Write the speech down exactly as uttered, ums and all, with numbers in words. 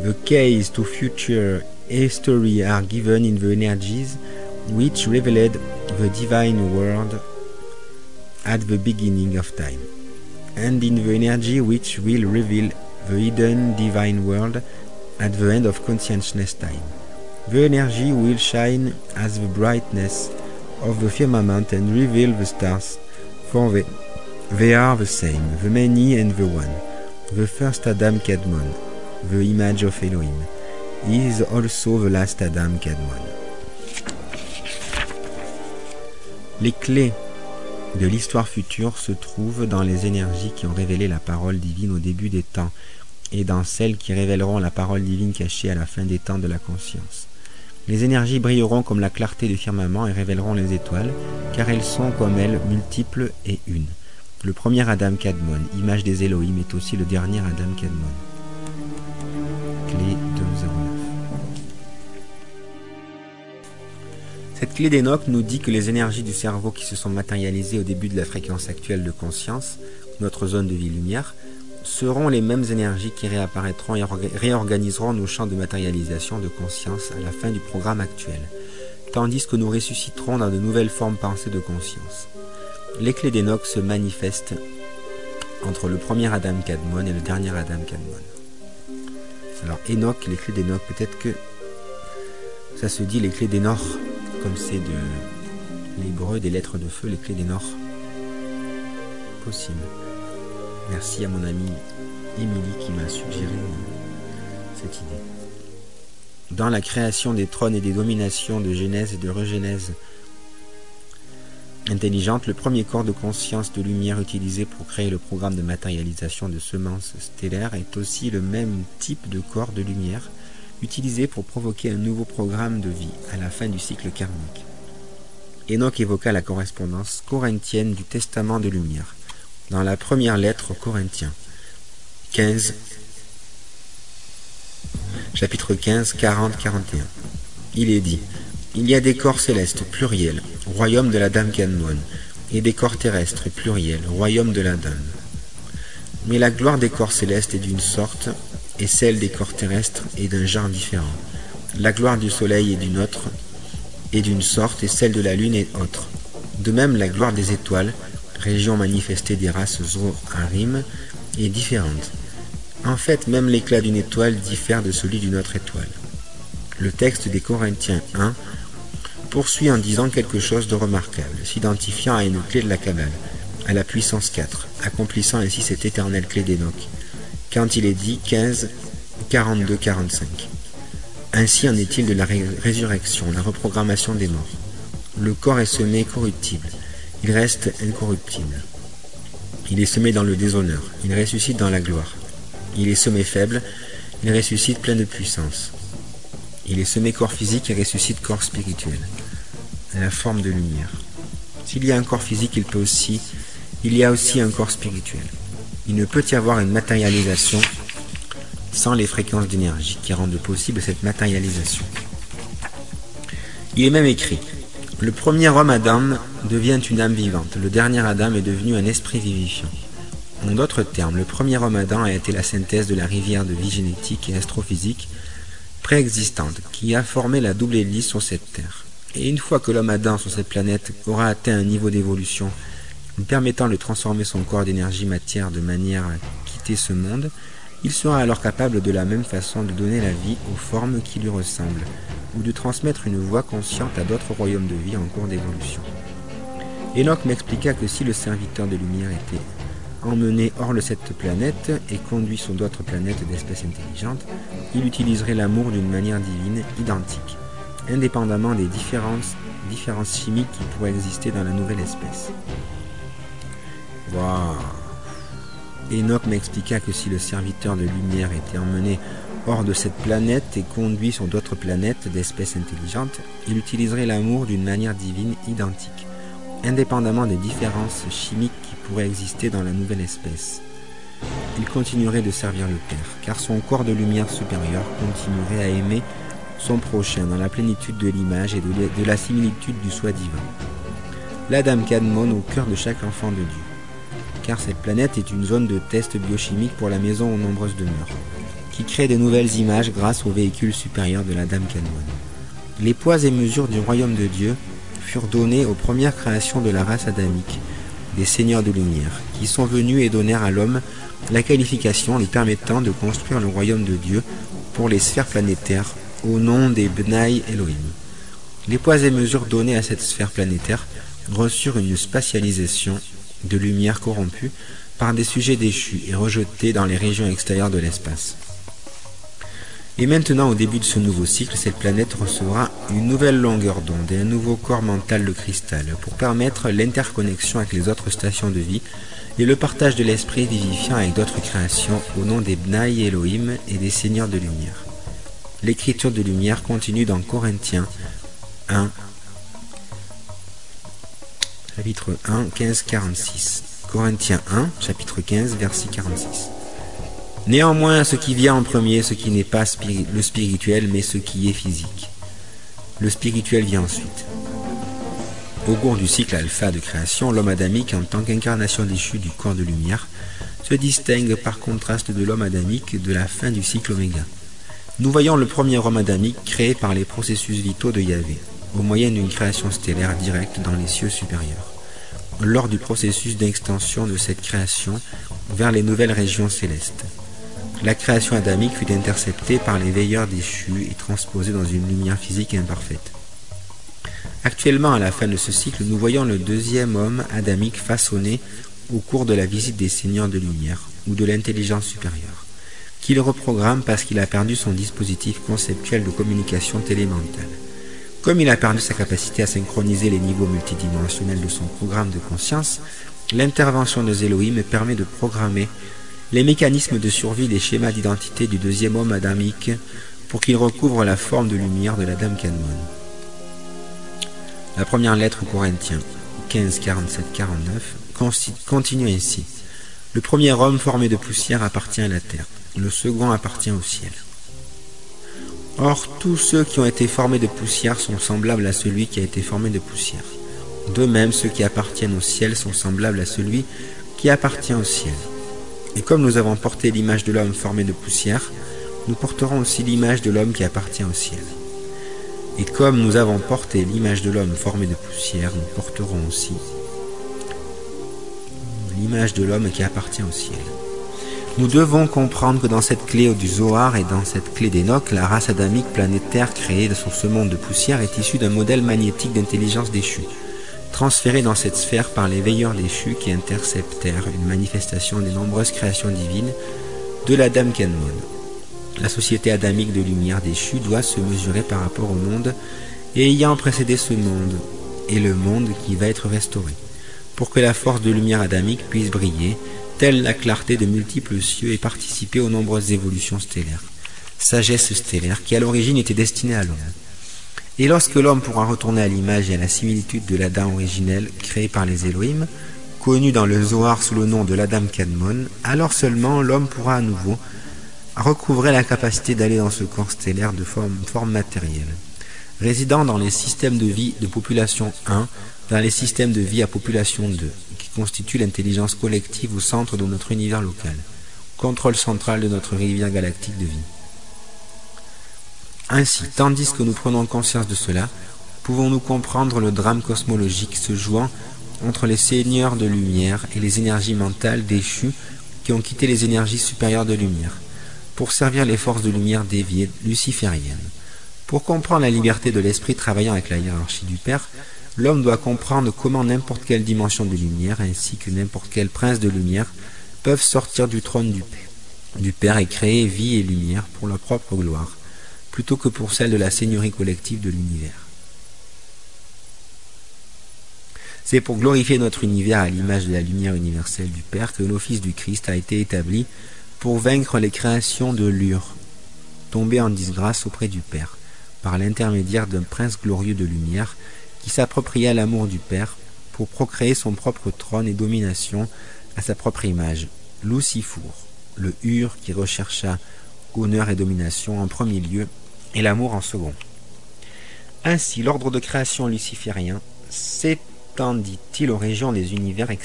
The keys to future history are given in the energies which revealed the divine world at the beginning of time, and in the energy which will reveal the hidden divine world at the end of consciousness time. The energy will shine as the brightness of the firmament and reveal the stars, for they, they are the same, the many and the one. The first Adam Kadmon, the image of Elohim, is also the last Adam Kadmon. Les clés de l'histoire future se trouvent dans les énergies qui ont révélé la parole divine au début des temps et dans celles qui révéleront la parole divine cachée à la fin des temps de la conscience. Les énergies brilleront comme la clarté du firmament et révéleront les étoiles, car elles sont comme elles multiples et une. Le premier Adam Kadmon, image des Elohim, est aussi le dernier Adam Kadmon. Clé deux zéro neuf. Cette clé d'Enoch nous dit que les énergies du cerveau qui se sont matérialisées au début de la fréquence actuelle de conscience, notre zone de vie-lumière, seront les mêmes énergies qui réapparaîtront et réorganiseront nos champs de matérialisation de conscience à la fin du programme actuel, tandis que nous ressusciterons dans de nouvelles formes pensées de conscience. Les clés d'Enoch se manifestent entre le premier Adam Kadmon et le dernier Adam Kadmon. Alors Enoch, les clés d'Enoch, peut-être que ça se dit les clés d'Enor, comme c'est de l'hébreu des lettres de feu, les clés d'Enor. Possible. Merci à mon amie Émilie qui m'a suggéré cette idée. Dans la création des trônes et des dominations de Genèse et de Regénèse intelligente, le premier corps de conscience de lumière utilisé pour créer le programme de matérialisation de semences stellaires est aussi le même type de corps de lumière utilisé pour provoquer un nouveau programme de vie à la fin du cycle karmique. Enoch évoqua la correspondance corinthienne du testament de lumière dans la première lettre aux Corinthiens, quinze, chapitre quinze, quarante à quarante et un. Il est dit: il y a des corps célestes, pluriel, royaume de la Dame Kadmon, et des corps terrestres, pluriel, royaume de la Dame. Mais la gloire des corps célestes est d'une sorte, et celle des corps terrestres est d'un genre différent. La gloire du soleil est d'une autre, et d'une sorte, et celle de la lune est autre. De même, la gloire des étoiles, région manifestée des races Zoharim, est différente. En fait, même l'éclat d'une étoile diffère de celui d'une autre étoile. Le texte des Corinthiens un poursuit en disant quelque chose de remarquable, s'identifiant à une clé de la Kabbale, à la puissance quatre, accomplissant ainsi cette éternelle clé d'Enoch, quand il est dit quinze, quarante-deux à quarante-cinq. Ainsi en est-il de la ré résurrection, la reprogrammation des morts. Le corps est semé corruptible, il reste incorruptible. Il est semé dans le déshonneur, il ressuscite dans la gloire. Il est semé faible, il ressuscite plein de puissance. Il est semé corps physique et ressuscite corps spirituel, à la forme de lumière. S'il y a un corps physique, il peut aussi, il y a aussi un corps spirituel. Il ne peut y avoir une matérialisation sans les fréquences d'énergie qui rendent possible cette matérialisation. Il est même écrit: le premier homme Adam devient une âme vivante, le dernier Adam est devenu un esprit vivifiant. En d'autres termes, le premier homme Adam a été la synthèse de la rivière de vie génétique et astrophysique préexistante qui a formé la double hélice sur cette terre. Et une fois que l'homme Adam sur cette planète aura atteint un niveau d'évolution permettant de transformer son corps d'énergie matière de manière à quitter ce monde, il sera alors capable de la même façon de donner la vie aux formes qui lui ressemblent, ou de transmettre une voix consciente à d'autres royaumes de vie en cours d'évolution. Enoch m'expliqua que si le serviteur de lumière était emmené hors de cette planète et conduit sur d'autres planètes d'espèces intelligentes, il utiliserait l'amour d'une manière divine identique, indépendamment des différences, différences chimiques qui pourraient exister dans la nouvelle espèce. Waouh! Enoch m'expliqua que si le serviteur de lumière était emmené hors de cette planète et conduit sur d'autres planètes d'espèces intelligentes, il utiliserait l'amour d'une manière divine identique, indépendamment des différences chimiques qui pourraient exister dans la nouvelle espèce. Il continuerait de servir le Père, car son corps de lumière supérieure continuerait à aimer son prochain dans la plénitude de l'image et de la similitude du soi divin. L'Adam Kadmon au cœur de chaque enfant de Dieu, car cette planète est une zone de test biochimique pour la maison aux nombreuses demeures, qui crée de nouvelles images grâce au véhicule supérieur de la Dame Kadmon. Les poids et mesures du royaume de Dieu furent donnés aux premières créations de la race adamique, des seigneurs de lumière, qui sont venus et donnèrent à l'homme la qualification lui permettant de construire le royaume de Dieu pour les sphères planétaires au nom des Bnai Elohim. Les poids et mesures donnés à cette sphère planétaire reçurent une spatialisation de lumière corrompue par des sujets déchus et rejetés dans les régions extérieures de l'espace. Et maintenant, au début de ce nouveau cycle, cette planète recevra une nouvelle longueur d'onde et un nouveau corps mental de cristal pour permettre l'interconnexion avec les autres stations de vie et le partage de l'esprit vivifiant avec d'autres créations au nom des Bnai Elohim et des seigneurs de lumière. L'écriture de lumière continue dans Corinthiens un, chapitre un, quinze, quarante-six. Corinthiens un, chapitre quinze, verset quarante-six. Néanmoins, ce qui vient en premier, ce qui n'est pas spiri- le spirituel, mais ce qui est physique. Le spirituel vient ensuite. Au cours du cycle alpha de création, l'homme adamique, en tant qu'incarnation déchue du corps de lumière, se distingue par contraste de l'homme adamique de la fin du cycle oméga. Nous voyons le premier homme adamique créé par les processus vitaux de Yahvé, au moyen d'une création stellaire directe dans les cieux supérieurs. Lors du processus d'extension de cette création vers les nouvelles régions célestes, la création adamique fut interceptée par les veilleurs déchus et transposée dans une lumière physique imparfaite. Actuellement, à la fin de ce cycle, nous voyons le deuxième homme adamique façonné au cours de la visite des seigneurs de lumière ou de l'intelligence supérieure, qu'il reprogramme parce qu'il a perdu son dispositif conceptuel de communication télémentale. Comme il a perdu sa capacité à synchroniser les niveaux multidimensionnels de son programme de conscience, l'intervention de Elohim permet de programmer les mécanismes de survie des schémas d'identité du deuxième homme adamique pour qu'il recouvre la forme de lumière de la Dame Kadmon. La première lettre aux Corinthiens, quinze, quarante-sept, quarante-neuf, continue ainsi. Le premier homme formé de poussière appartient à la terre, le second appartient au ciel. Or, tous ceux qui ont été formés de poussière sont semblables à celui qui a été formé de poussière. De même, ceux qui appartiennent au ciel sont semblables à celui qui appartient au ciel. Et comme nous avons porté l'image de l'homme formé de poussière, nous porterons aussi l'image de l'homme qui appartient au ciel. Et comme nous avons porté l'image de l'homme formé de poussière, nous porterons aussi l'image de l'homme qui appartient au ciel. Nous devons comprendre que dans cette clé du Zohar et dans cette clé d'Enoch, la race adamique planétaire créée sur ce monde de poussière est issue d'un modèle magnétique d'intelligence déchue, transféré dans cette sphère par les veilleurs déchus qui interceptèrent une manifestation des nombreuses créations divines de la Dame Kadmon. La société adamique de lumière déchue doit se mesurer par rapport au monde et ayant précédé ce monde, et le monde qui va être restauré, pour que la force de lumière adamique puisse briller, telle la clarté de multiples cieux et participer aux nombreuses évolutions stellaires. Sagesse stellaire qui à l'origine était destinée à l'homme. Et lorsque l'homme pourra retourner à l'image et à la similitude de l'Adam originel créé par les Elohim, connu dans le Zohar sous le nom de l'Adam Kadmon, alors seulement l'homme pourra à nouveau recouvrer la capacité d'aller dans ce corps stellaire de forme, forme matérielle, résidant dans les systèmes de vie de population un, dans les systèmes de vie à population deux, qui constituent l'intelligence collective au centre de notre univers local, contrôle central de notre rivière galactique de vie. Ainsi, tandis que nous prenons conscience de cela, pouvons-nous comprendre le drame cosmologique se jouant entre les seigneurs de lumière et les énergies mentales déchues qui ont quitté les énergies supérieures de lumière, pour servir les forces de lumière déviées lucifériennes. Pour comprendre la liberté de l'esprit travaillant avec la hiérarchie du Père, l'homme doit comprendre comment n'importe quelle dimension de lumière, ainsi que n'importe quel prince de lumière, peuvent sortir du trône du Père, du Père et créer vie et lumière pour leur propre gloire, plutôt que pour celle de la seigneurie collective de l'univers. C'est pour glorifier notre univers à l'image de la lumière universelle du Père que l'office du Christ a été établi pour vaincre les créations de Lur, tombées en disgrâce auprès du Père, par l'intermédiaire d'un prince glorieux de lumière qui s'appropria l'amour du Père pour procréer son propre trône et domination à sa propre image, Lucifour, le Hur qui rechercha honneur et domination en premier lieu et l'amour en second. Ainsi, l'ordre de création luciférien s'étendit-il aux régions des univers